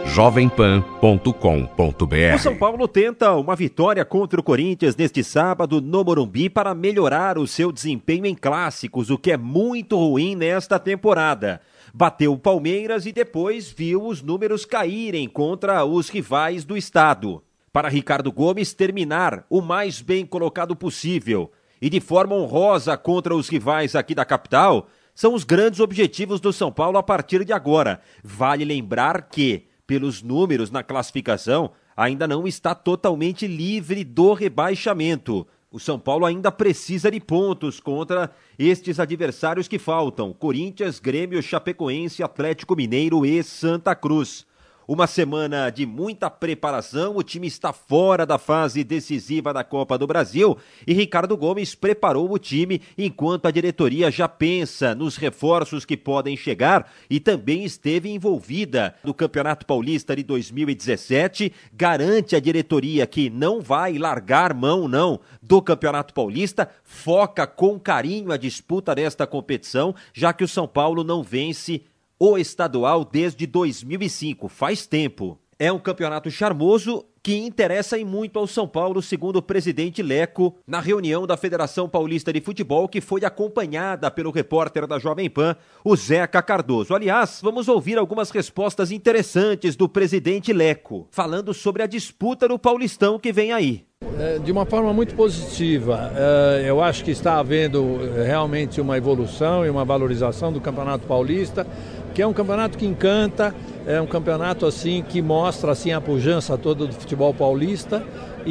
jovempan.com.br. O São Paulo tenta uma vitória contra o Corinthians neste sábado no Morumbi para melhorar o seu desempenho em clássicos, o que é muito ruim nesta temporada. Bateu o Palmeiras e depois viu os números caírem contra os rivais do estado. Para Ricardo Gomes terminar o mais bem colocado possível e de forma honrosa contra os rivais aqui da capital, são os grandes objetivos do São Paulo a partir de agora. Vale lembrar que, pelos números na classificação, ainda não está totalmente livre do rebaixamento. O São Paulo ainda precisa de pontos contra estes adversários que faltam: Corinthians, Grêmio, Chapecoense, Atlético Mineiro e Santa Cruz. Uma semana de muita preparação, o time está fora da fase decisiva da Copa do Brasil e Ricardo Gomes preparou o time enquanto a diretoria já pensa nos reforços que podem chegar e também esteve envolvida no Campeonato Paulista de 2017. Garante a diretoria que não vai largar mão não do Campeonato Paulista, foca com carinho a disputa desta competição, já que o São Paulo não vence o estadual desde 2005, faz tempo. É um campeonato charmoso que interessa e muito ao São Paulo, segundo o presidente Leco, na reunião da Federação Paulista de Futebol, que foi acompanhada pelo repórter da Jovem Pan, o Zeca Cardoso. Aliás, vamos ouvir algumas respostas interessantes do presidente Leco, falando sobre a disputa do Paulistão que vem aí. De uma forma muito positiva, eu acho que está havendo realmente uma evolução e uma valorização do Campeonato Paulista, que é um campeonato que encanta, é um campeonato assim que mostra assim a pujança toda do futebol paulista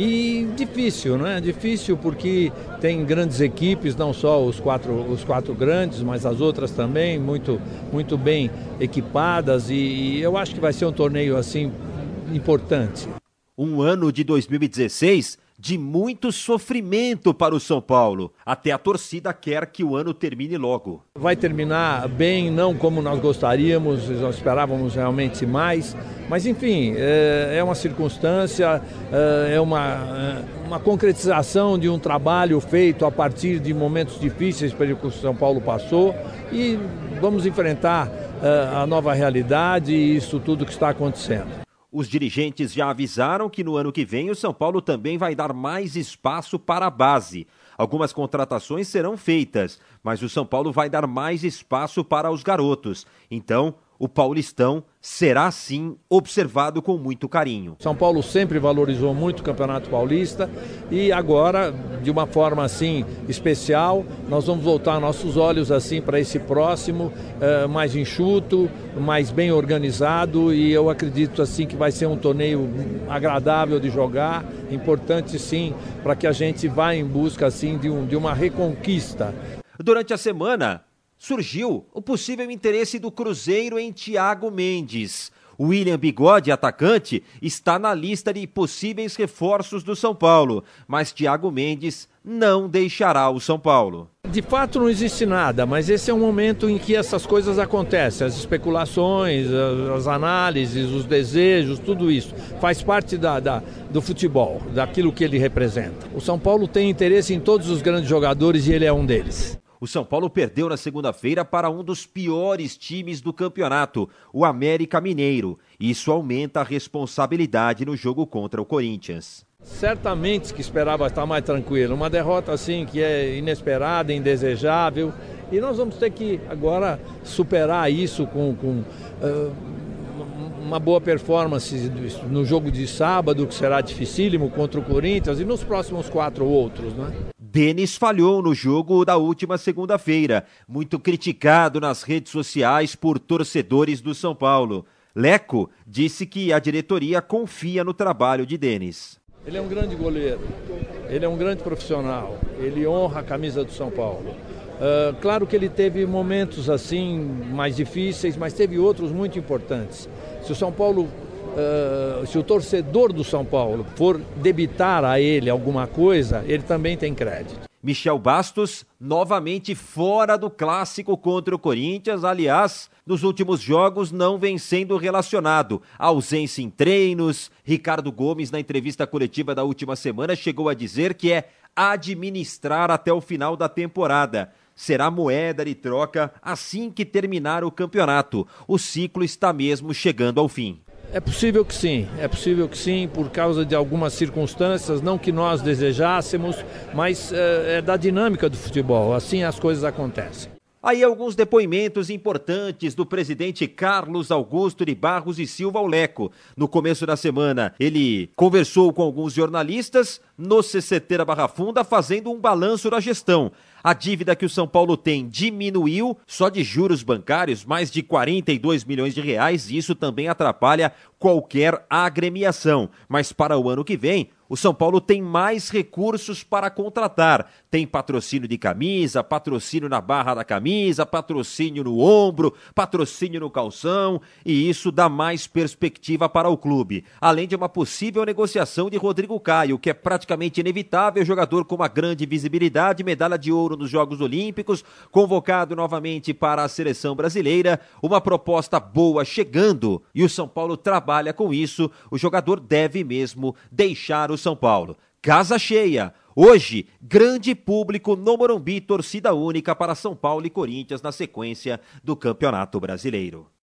e difícil, né? Difícil porque tem grandes equipes, não só os quatro grandes, mas as outras também muito bem equipadas e eu acho que vai ser um torneio assim importante. Um ano de 2016 de muito sofrimento para o São Paulo. Até a torcida quer que o ano termine logo. Vai terminar bem, não como nós gostaríamos, nós esperávamos realmente mais. Mas enfim, é uma circunstância, é uma concretização de um trabalho feito a partir de momentos difíceis pelo que o São Paulo passou. E vamos enfrentar a nova realidade e isso tudo que está acontecendo. Os dirigentes já avisaram que no ano que vem o São Paulo também vai dar mais espaço para a base. Algumas contratações serão feitas, mas o São Paulo vai dar mais espaço para os garotos. Então, o Paulistão será sim observado com muito carinho. São Paulo sempre valorizou muito o Campeonato Paulista e agora, de uma forma assim especial, nós vamos voltar nossos olhos assim para esse próximo, mais enxuto, mais bem organizado e eu acredito assim que vai ser um torneio agradável de jogar, importante sim, para que a gente vá em busca assim de uma reconquista. Durante a semana, surgiu o possível interesse do Cruzeiro em Thiago Mendes. William Bigode, atacante, está na lista de possíveis reforços do São Paulo, mas Thiago Mendes não deixará o São Paulo. De fato não existe nada, mas esse é um momento em que essas coisas acontecem, as especulações, as análises, os desejos, tudo isso faz parte do futebol, daquilo que ele representa. O São Paulo tem interesse em todos os grandes jogadores e ele é um deles. O São Paulo perdeu na segunda-feira para um dos piores times do campeonato, o América Mineiro. Isso aumenta a responsabilidade no jogo contra o Corinthians. Certamente que esperava estar mais tranquilo. Uma derrota assim que é inesperada, indesejável. E nós vamos ter que agora superar isso com uma boa performance no jogo de sábado, que será dificílimo contra o Corinthians, e nos próximos 4 outros, né? Denis falhou no jogo da última segunda-feira, muito criticado nas redes sociais por torcedores do São Paulo. Leco disse que a diretoria confia no trabalho de Denis. Ele é um grande goleiro, ele é um grande profissional, ele honra a camisa do São Paulo. Claro que ele teve momentos assim mais difíceis, mas teve outros muito importantes. Se o São Paulo, se o torcedor do São Paulo for debitar a ele alguma coisa, ele também tem crédito. Michel Bastos, novamente fora do clássico contra o Corinthians, aliás, nos últimos jogos não vem sendo relacionado. Ausência em treinos. Ricardo Gomes, na entrevista coletiva da última semana, chegou a dizer que é administrar até o final da temporada. Será moeda de troca assim que terminar o campeonato. O ciclo está mesmo chegando ao fim. É possível que sim, por causa de algumas circunstâncias, não que nós desejássemos, mas é da dinâmica do futebol, assim as coisas acontecem. Aí alguns depoimentos importantes do presidente Carlos Augusto de Barros e Silva, o Leco. No começo da semana, ele conversou com alguns jornalistas no CCT da Barra Funda, fazendo um balanço da gestão. A dívida que o São Paulo tem diminuiu, só de juros bancários, mais de 42 milhões de reais, e isso também atrapalha qualquer agremiação. Mas para o ano que vem, o São Paulo tem mais recursos para contratar. Tem patrocínio de camisa, patrocínio na barra da camisa, patrocínio no ombro, patrocínio no calção, e isso dá mais perspectiva para o clube. Além de uma possível negociação de Rodrigo Caio, que é praticamente inevitável, jogador com uma grande visibilidade, medalha de ouro nos Jogos Olímpicos, convocado novamente para a seleção brasileira, uma proposta boa chegando, e o São Paulo trabalha com isso. O jogador deve mesmo deixar o São Paulo. Casa cheia. Hoje, grande público no Morumbi, torcida única para São Paulo e Corinthians na sequência do Campeonato Brasileiro.